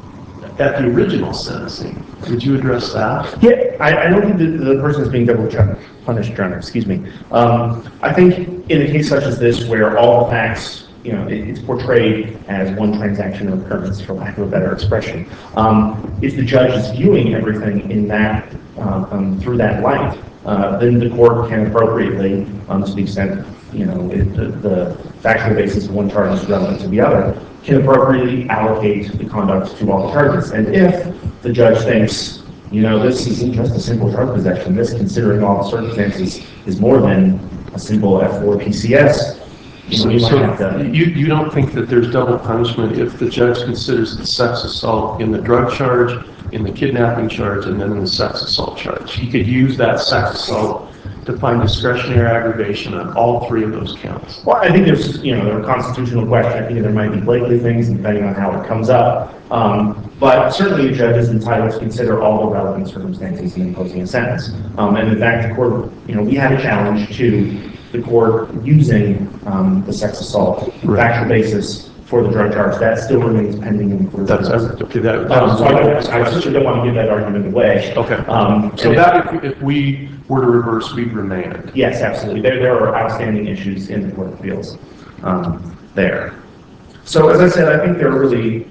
D: at the original sentencing. Would you address that?
I: Yeah, I, I don't think the, the person is being double punished, Your Honor, excuse me. Um, I think in a case such as this, where all the facts, you know, it, it's portrayed as one transaction of occurrence, for lack of a better expression. Um, if the judge is viewing everything in that, um, um, through that light, uh, then the court can appropriately, um, to the extent, you know, it, the, the factual basis of one charge is relevant to the other, can appropriately allocate the conduct to all the charges. And if the judge thinks, you know, this isn't just a simple drug possession, this, considering all the circumstances, is more than a simple F four P C S, you know, you
D: So,
I: might have to...
D: you, you don't think that there's double punishment if the judge considers the sex assault in the drug charge, in the kidnapping charge, and then in the sex assault charge? He could use that sex assault to find discretionary aggravation on all three of those counts.
I: Well, I think there's, you know, there are constitutional questions. I think there might be Blakely things, depending on how it comes up. Um, but certainly the judge is entitled to consider all the relevant circumstances in imposing a sentence. Um, and in fact, the court, you know, we had a challenge to the court using um, the sex assault factual basis for the drug charge. That still remains pending in the court.
D: That's okay. That, that
I: um,
D: was
I: so I, I certainly don't want to give that argument away.
D: Okay.
I: Um,
D: so that if, if we were to reverse, we'd remand.
I: Yes, absolutely. There, there are outstanding issues in the Court of Appeals um, there. So as I said, I think there are really,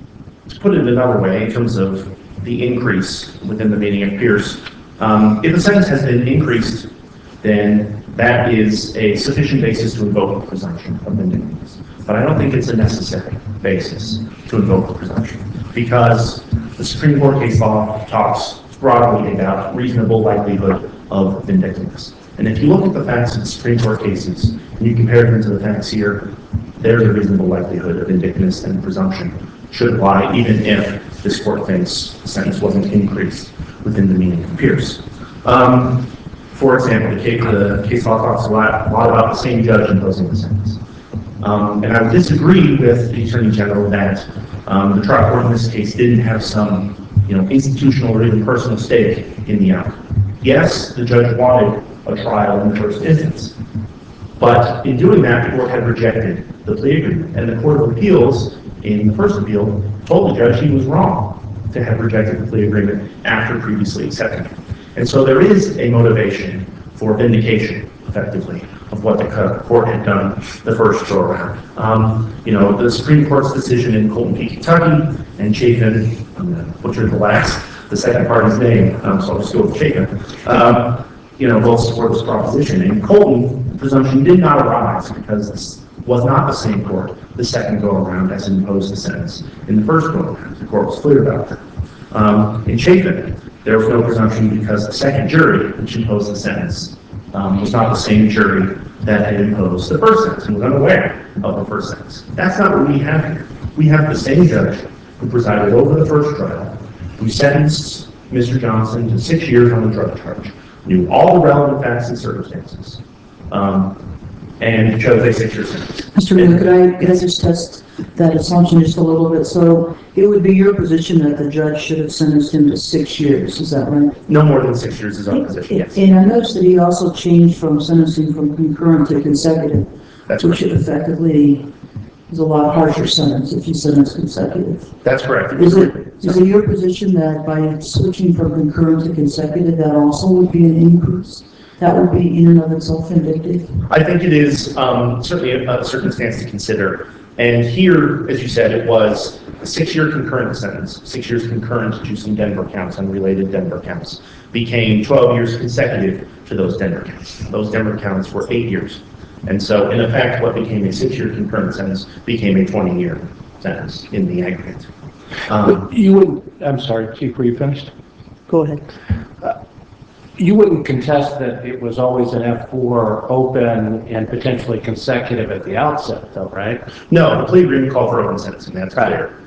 I: to put it another way, in terms of the increase within the meaning of Pierce, um, if a sentence has been increased, then that is a sufficient basis to invoke the presumption of vindictiveness. But I don't think it's a necessary basis to invoke the presumption, because the Supreme Court case law talks broadly about reasonable likelihood of vindictiveness. And if you look at the facts of the Supreme Court cases, and you compare them to the facts here, there's a reasonable likelihood of vindictiveness, and the presumption should apply even if this court thinks the sentence wasn't increased within the meaning of Pierce. Um, for example, the case, the case law talks a lot, a lot about the same judge imposing the sentence. Um, and I would disagree with the Attorney General that um, the trial court in this case didn't have some, you know, institutional or even personal stake in the outcome. Yes, the judge wanted a trial in the first instance, but in doing that, the court had rejected the plea agreement, and the Court of Appeals, in the first appeal, told the judge he was wrong to have rejected the plea agreement after previously accepting it. And so there is a motivation for vindication, effectively, of what the court had done the first go around. Um, you know, the Supreme Court's decision in Colton v. Kentucky and Chapin, I'm going to butcher the last, the second part of his name, um, so I'll just go with Chapin, um, you know, both support this proposition. In Colton, the presumption did not arise because this was not the same court the second go around as imposed the sentence in the first go around. The court was clear about that. Um, in Chapin, there was no presumption because the second jury, which imposed the sentence, um, was not the same jury that had imposed the first sentence and was unaware of the first sentence. That's not what we have here. We have the same judge who presided over the first trial, who sentenced Mister Johnson to six years on the drug charge, knew all the relevant facts and circumstances, um, and chose a six-year sentence.
B: Mister Mayor, could I, could I just test that assumption just a little bit? So it would be your position that the judge should have sentenced him to six years, is that right?
I: No more than six years is our position, yes.
B: And I noticed that he also changed from sentencing from concurrent to consecutive,
I: That's
B: which
I: correct.
B: effectively is a lot harsher sentence if you sentence consecutive.
I: That's correct.
B: Is it, is it your position that by switching from concurrent to consecutive, that also would be an increase? That would be in and of itself vindictive?
I: I think it is um, certainly a, a circumstance to consider. And here, as you said, it was a six-year concurrent sentence, six years concurrent to some Denver counts, unrelated Denver counts, became twelve years consecutive to those Denver counts. Those Denver counts were eight years. And so, in effect, what became a six-year concurrent sentence became a twenty-year sentence in the aggregate. Um,
F: You wouldn't, I'm sorry, Chief, were you finished?
B: Go ahead.
F: You wouldn't contest that it was always an F four open and potentially consecutive at the outset, though, right?
I: no, the plea agreement called for open sentencing, that's clear.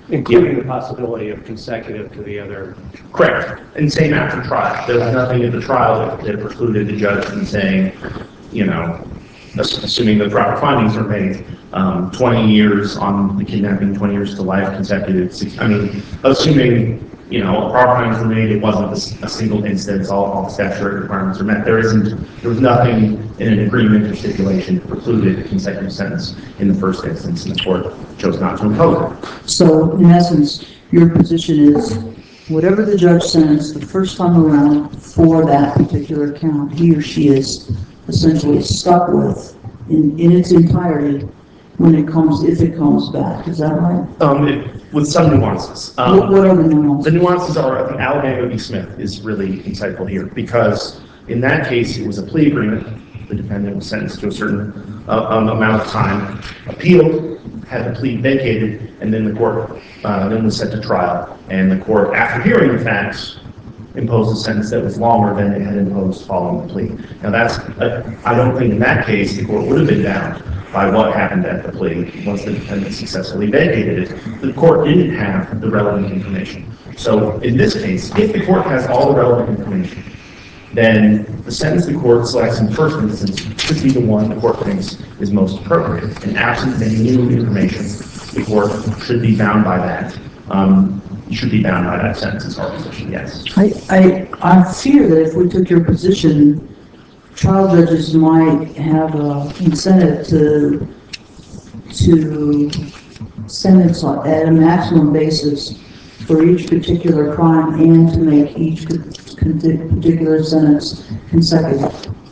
F: Including the possibility of consecutive to the other.
I: Correct. And same after trial. There was nothing at the trial that precluded the judge from saying, you know, assuming the proper findings are made, um, twenty years on the kidnapping, twenty years to life consecutive. I mean, assuming, you know, proper findings were made, it wasn't a, a single instance, all, all statutory requirements are met. There isn't, there was nothing in an agreement or stipulation that precluded a consecutive sentence in the first instance, and the court chose not to impose it.
B: So, in essence, your position is, whatever the judge sends the first time around for that particular count, he or she is essentially stuck with in, in its entirety when it comes, if it comes back. Is that right?
I: Um, it, with some nuances. Um,
B: What, what are the nuances?
I: The nuances are, I think Alabama v. Smith is really insightful here, because in that case, it was a plea agreement. The defendant was sentenced to a certain uh, um, amount of time, appealed, had the plea vacated, and then the court uh, then was set to trial. And the court, after hearing the facts, imposed a sentence that was longer than it had imposed following the plea. Now that's, uh, I don't think in that case the court would have been bound by what happened at the plea once the defendant successfully vacated it. The court didn't have the relevant information. So in this case, if the court has all the relevant information, then the sentence the court selects in the first instance should be the one the court thinks is most appropriate. And absent any new information, the court should be bound by that. Um, should be bound by that sentence is our position, yes.
B: I, I, I fear that if we took your position, trial judges might have an incentive to, to sentence on- at a maximum basis for each particular crime and to make each particular sentence consecutive.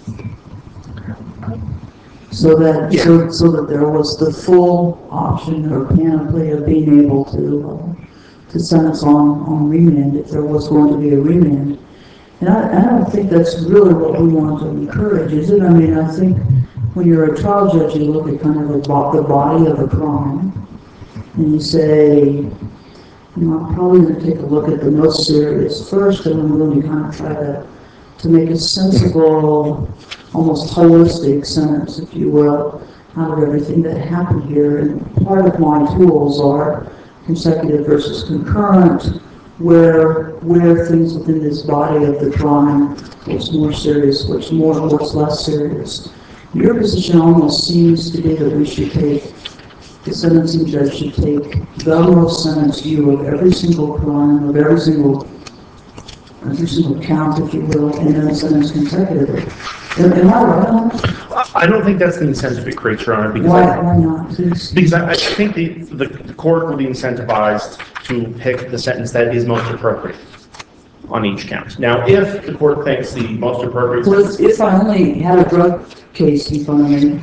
B: So that,
I: Yeah.
B: so, so that there was the full option or panoply of being able to, uh, to sentence on, on remand if there was going to be a remand. And I, I don't think that's really what we want to encourage, is it? I mean, I think when you're a trial judge, you look at kind of the, the body of the crime, and you say, you know, I'm probably going to take a look at the most serious first, and I'm going to kind of try to, to make a sensible, almost holistic sentence, if you will, out of everything that happened here. And part of my tools are consecutive versus concurrent, where where things within this body of the crime, what's more serious, what's more, what's less serious. Your position almost seems to be that we should take, the sentencing judge should take the most sentenced view of every single crime, of every single, every single count, if you will, and then sentence consecutively. Am, am I right on that?
I: I don't think that's the incentive it creates, Your Honor, because
B: Why,
I: I,
B: why not, please?
I: because I, I think the, the, the court will be incentivized to pick the sentence that is most appropriate on each count. Now, if the court thinks the most appropriate
B: Well,
I: sentence...
B: if I only had a drug case in front of me,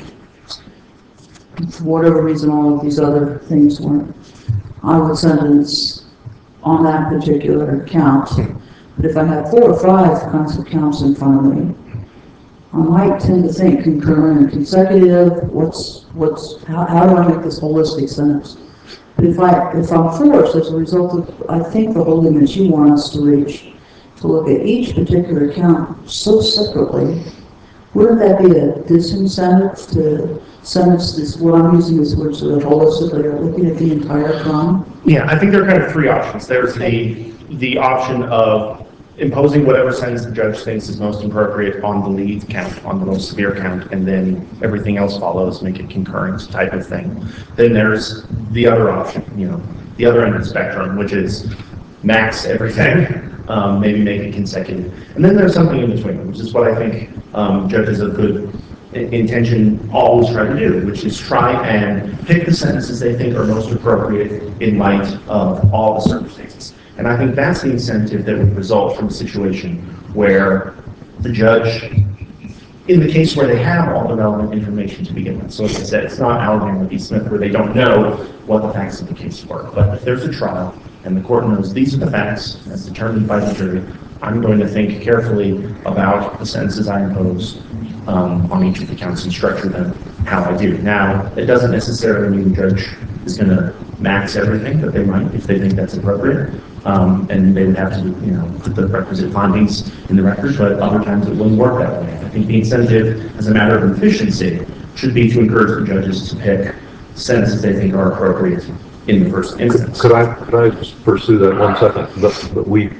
B: for whatever reason all of these other things weren't, I would sentence on that particular count. But if I had four or five kinds of counts in front of me, I might tend to think concurrent and consecutive, what's, what's, how, how do I make this holistic sentence? But if I, if I'm forced as a result of, I think the holding that you want us to reach, to look at each particular count so separately, wouldn't that be a disincentive to sentence this, what I'm using this word sort of holistically, or looking at the entire crime?
I: Yeah, I think there are kind of three options. There's the, the option of imposing whatever sentence the judge thinks is most appropriate on the lead count, on the most severe count, and then everything else follows, make it concurrent type of thing. Then there's the other option, you know, the other end of the spectrum, which is max everything, um, maybe make it consecutive. And then there's something in between, which is what I think um, judges of good intention always try to do, which is try and pick the sentences they think are most appropriate in light of all the circumstances. And I think that's the incentive that would result from a situation where the judge, in the case where they have all the relevant information to begin with, so as I said, it's not Alabama v. Smith where they don't know what the facts of the case were, but if there's a trial and the court knows these are the facts as determined by the jury, I'm going to think carefully about the sentences I impose um, on each of the counts and structure them how I do. Now, it doesn't necessarily mean the judge is going to max everything, but they might if they think that's appropriate. Um, and they would have to, you know, put the requisite findings in the record, but other times it wouldn't work that way. I think the incentive, as a matter of efficiency, should be to encourage the judges to pick sentences they think are appropriate in the first instance.
G: Could I, could I just pursue that one second? But, but we,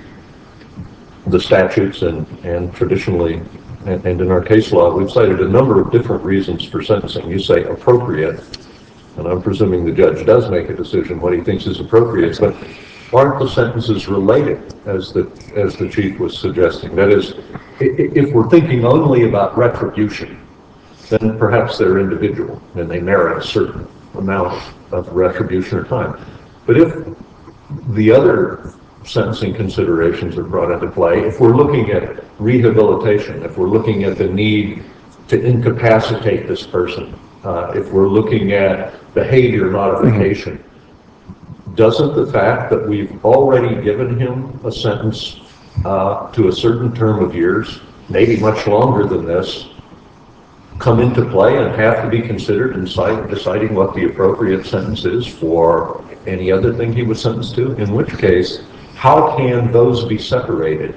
G: the statutes and, and traditionally, and, and in our case law, we've cited a number of different reasons for sentencing. You say appropriate, and I'm presuming the judge does make a decision what he thinks is appropriate, but aren't the sentences related, as the, as the chief was suggesting? That is, if we're thinking only about retribution, then perhaps they're individual and they merit a certain amount of retribution or time. But if the other sentencing considerations are brought into play, if we're looking at rehabilitation, if we're looking at the need to incapacitate this person, uh, if we're looking at behavior modification, mm-hmm. doesn't the fact that we've already given him a sentence uh, to a certain term of years, maybe much longer than this, come into play and have to be considered in deciding what the appropriate sentence is for any other thing he was sentenced to? In which case, how can those be separated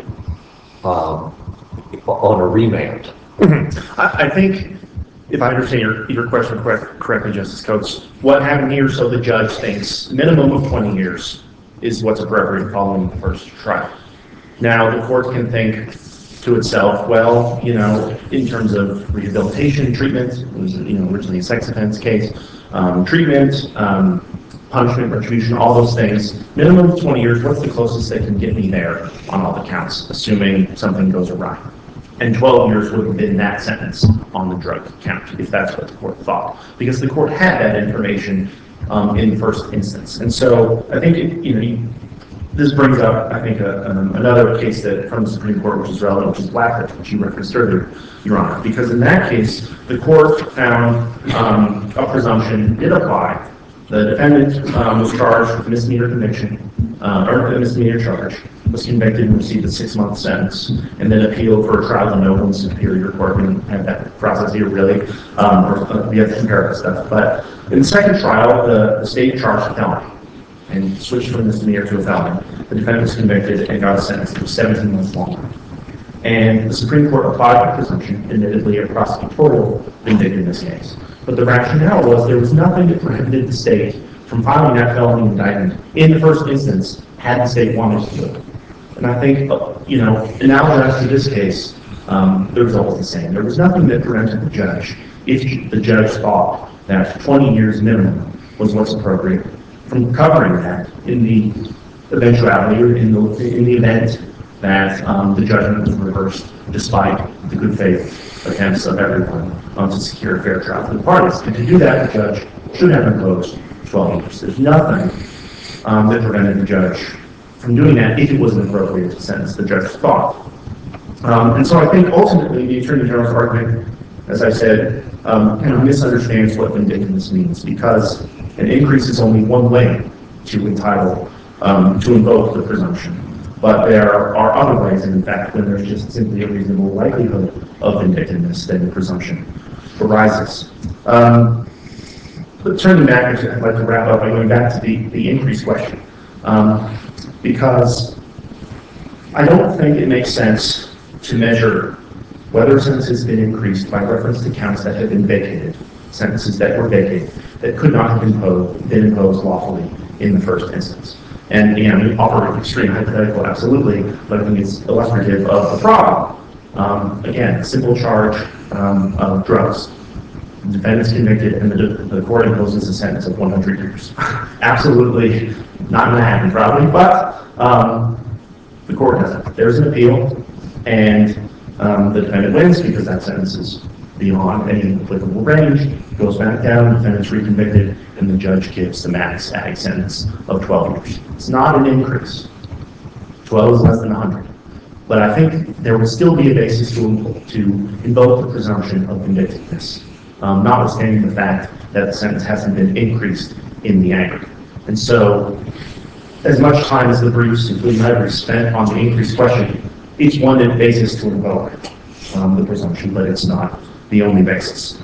G: um, on a remand?
I: I, I think, if I understand your, your question correct, correctly, Justice Coates, what happened here, so the judge thinks minimum of twenty years is what's appropriate following the first trial. Now, the court can think to itself, well, you know, in terms of rehabilitation, treatment, it was, you know, originally a sex offense case, um, treatment, um, punishment, retribution, all those things, minimum of twenty years, what's the closest they can get me there on all the counts, assuming something goes awry? And twelve years would have been that sentence on the drug count, if that's what the court thought, because the court had that information um, in the first instance. And so I think, it, you know, you, this brings up, I think, a, um, another case that from the Supreme Court, which is relevant, which is Blackledge, which you referenced earlier, Your Honor, because in that case, the court found um, a presumption did apply. The defendant um, was charged with misdemeanor conviction, uh, or a misdemeanor charge, was convicted and received a six-month sentence, and then appealed for a trial de novo in the Superior Court. We don't have that process here, really. Um, or, uh, we have to compare that stuff. But in the second trial, the, the state charged a felony and switched from misdemeanor to a felony. The defendant was convicted and got a sentence that was seventeen months longer. And the Supreme Court applied the presumption, admittedly a prosecutorial vindictiveness case. But the rationale was there was nothing that prohibited the state from filing that felony indictment in the first instance had the state wanted to do it. And I think, you know, analogous to this case, um, the result was the same. There was nothing that prevented the judge, if the judge thought that twenty years minimum was what's appropriate, from covering that in the eventuality or in the, in the event that um, the judgment was reversed despite the good faith attempts of everyone um, to secure a fair trial for the parties. And to do that, the judge should have imposed twelve years. There's nothing um, that prevented the judge from doing that if it was an appropriate sentence the judge thought. Um, and so I think ultimately the Attorney General's argument, as I said, um, kind of misunderstands what vindictiveness means, because an increase is only one way to entitle, um, to invoke the presumption. But there are other ways, and in fact, when there's just simply a reasonable likelihood of vindictiveness, then the presumption arises. Um, but turning back, I'd like to wrap up by going back to the, the increase question. Um, because I don't think it makes sense to measure whether a sentence has been increased by reference to counts that have been vacated, sentences that were vacated, that could not have been imposed, been imposed lawfully in the first instance. And, you know, we offer an extreme hypothetical, absolutely, but I think it's illustrative of the problem. Um, again, simple charge um, of drugs. The defendant's convicted and the, the court imposes a sentence of one hundred years. Absolutely not going to happen, probably, but um, the court doesn't. There's an appeal, and um, the defendant wins because that sentence is beyond any applicable range, goes back down, the defendant's reconvicted, and the judge gives the max ag sentence of twelve years. It's not an increase. twelve is less than one hundred. But I think there would still be a basis to, to invoke the presumption of vindictiveness, um, notwithstanding the fact that the sentence hasn't been increased in the aggregate. And so, as much time as the briefs, including my briefs, spent on the increased question, each one is a basis to invoke um, the presumption, but it's not the only basis.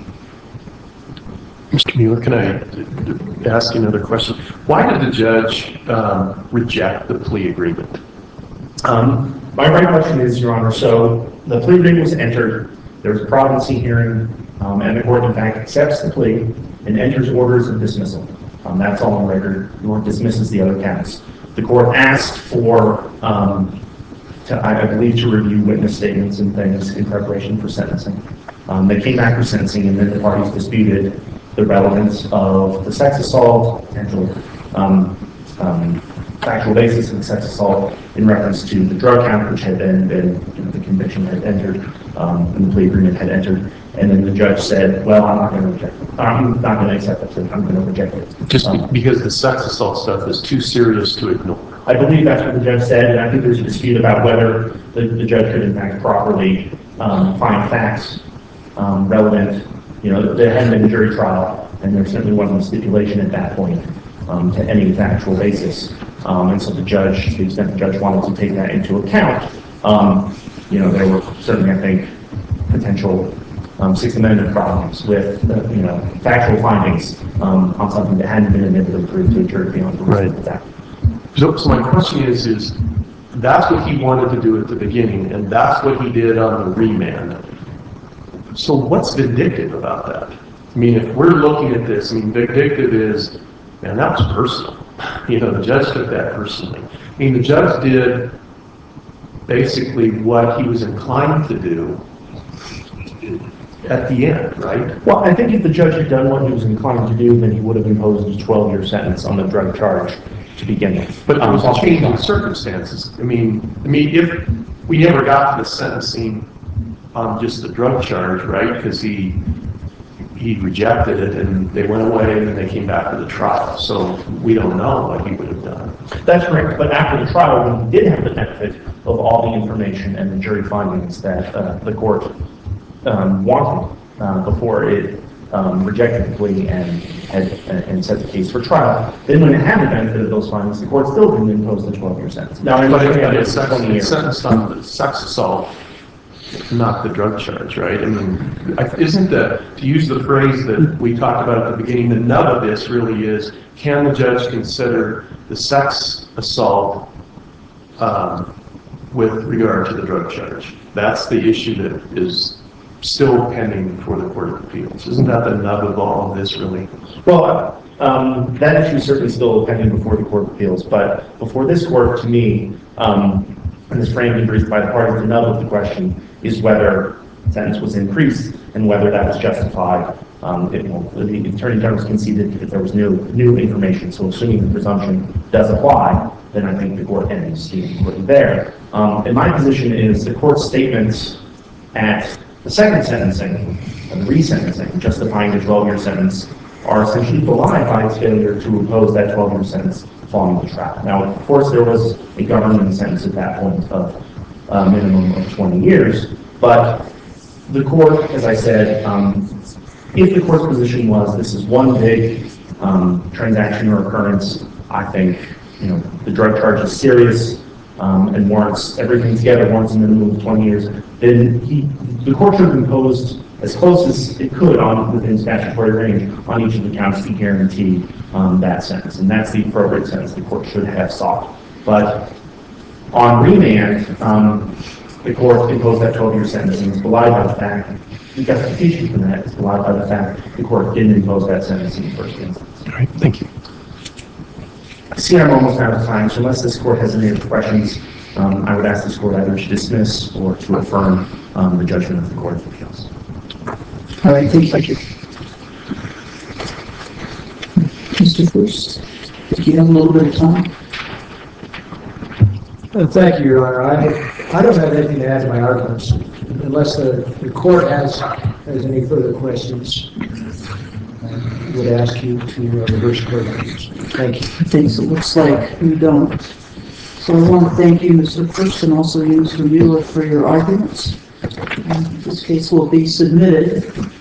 D: Mister Mueller, can I ask you another question? Why did the judge um, reject the plea agreement?
I: Um, my right question is, Your Honor, so the plea agreement was entered, there was a providency hearing, um, and the court, in fact, accepts the plea and enters orders of dismissal Um, that's all on record. The court dismisses the other counts. The court asked for, um, to, I, I believe, to review witness statements and things in preparation for sentencing. Um, they came back for sentencing, and then the parties disputed the relevance of the sex assault, potential um, um, factual basis of the sex assault in reference to the drug count, which had been, been you know, the conviction had entered, um, and the plea agreement had entered. And then the judge said, well, I'm not going to reject it. I'm not going to accept it. I'm going to reject it.
D: Just
I: um,
D: because the sex assault stuff is too serious to ignore.
I: I believe that's what the judge said, and I think there's a dispute about whether the, the judge could in fact properly um, find facts um, relevant. You know, there hadn't been a jury trial, and there certainly wasn't a stipulation at that point um, to any factual basis. Um, and so the judge, to the extent the judge wanted to take that into account, um, you know, there were certainly, I think, potential um, Sixth Amendment problems with, uh, you know, factual findings um, on something that hadn't been admitted or proved to a jury beyond the reasonable doubt.
D: So, so my question is, is that's what he wanted to do at the beginning, and that's what he did on the remand. So what's vindictive about that? I mean, if we're looking at this, I mean, vindictive is, man, that was personal. You know, the judge took that personally. I mean, the judge did basically what he was inclined to do at the end, right?
I: Well, I think if the judge had done what he was inclined to do, then he would have imposed a twelve-year sentence on the drug charge to begin with.
D: But there was
I: Um,
D: a change in circumstances. I mean, I mean, if we never got to the sentencing on just the drug charge, right? Because he he rejected it, and they went away, and then they came back to the trial. So we don't know what he would have done.
I: That's correct. But after the trial, we did have the benefit of all the information and the jury findings that uh, the court um, wanted uh, before it um, rejected the plea and had and set the case for trial. Then, when it had the benefit of those findings, the court still didn't impose the twelve-year sentence. Now, I
D: But
I: understand
D: it's
I: it's
D: sex,
I: twenty
D: it's
I: years.
D: sentenced on the sex assault, not the drug charge, right? I mean, I- isn't the, to use the phrase that we talked about at the beginning, the nub of this really is, can the judge consider the sex assault um, with regard to the drug charge? That's the issue that is still pending before the Court of Appeals. Isn't that the nub of all of this, really?
I: Well, um, that issue is certainly still pending before the Court of Appeals, but before this court, to me, um, and this framed and briefed by the parties, the nub of the question is whether the sentence was increased and whether that was justified. Um, it, well, the Attorney General conceded that there was new new information, so assuming the presumption does apply, then I think the court ends the inquiry there. Um, and my position is the court's statements at the second sentencing, and the resentencing, justifying the twelve-year sentence, are essentially belied by its failure to impose that twelve-year sentence following the trial. Now, of course, there was a government sentence at that point of a minimum of twenty years, but the court, as I said, um, if the court's position was this is one big um, transaction or occurrence, I think, you know, the drug charge is serious um, and warrants everything together, warrants a minimum of twenty years, then he, the court should have imposed as close as it could on within statutory range on each of the counts to guarantee um, that sentence. And that's the appropriate sentence the court should have sought. But on remand, um, the court imposed that twelve-year sentence and was belied by the fact, the justification for that is belied by the fact the court didn't impose that sentence in the first instance.
D: All right, thank you.
I: I see I'm almost out of time, so unless this court has any other questions, um, I would ask this court either to dismiss or to affirm um, the judgment of the Court of Appeals.
B: All right, thank you. Thank you. Mister Bruce, do you have a little bit of time?
J: Uh, Thank you, Your Honor. I, I don't have anything to add to my arguments unless the, the court has, has any further questions. I would ask you to uh, reverse the verdict. Thank you.
B: I think it looks like we don't. So I want to thank you, Mister First, and also you, Mister Mueller, for your arguments. Um, This case will be submitted.